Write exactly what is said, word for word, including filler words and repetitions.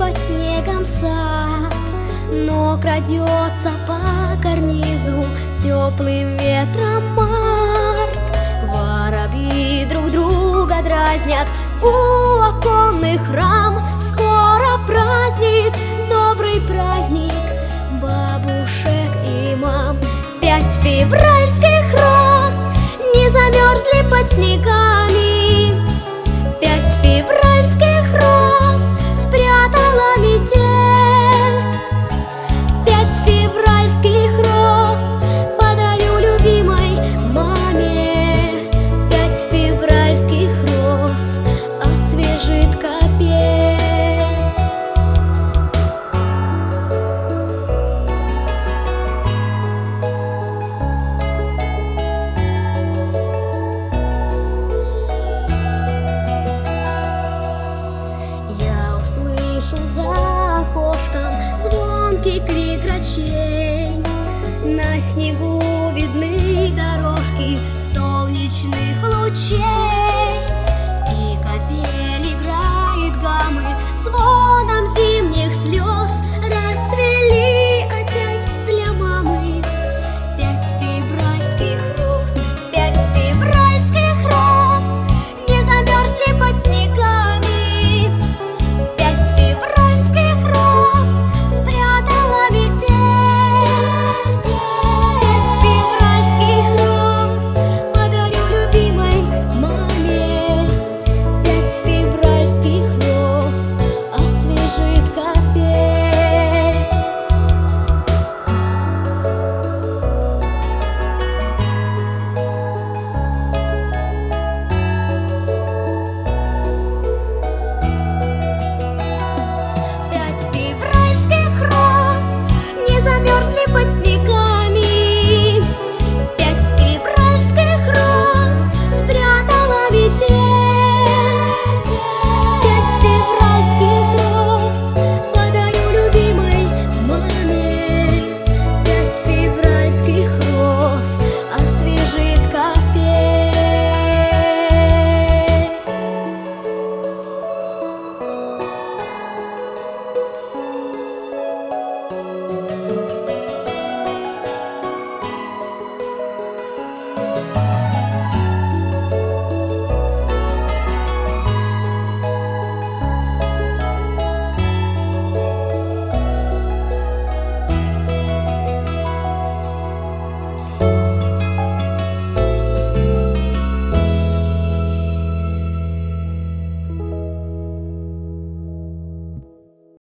под снегом сад, но крадется по карнизу теплым ветром март. Воробьи друг друга дразнят у оконных рам. Скоро праздник, добрый праздник бабушек и мам. Пять февральских роз не замерзли под снегами. Пять февральских роз спрятала метель. Пять февральских роз подарю любимой маме. Пять февральских роз освежит капель. Слышу за окошком звонкий крик грачей. На снегу видны дорожки солнечных лучей.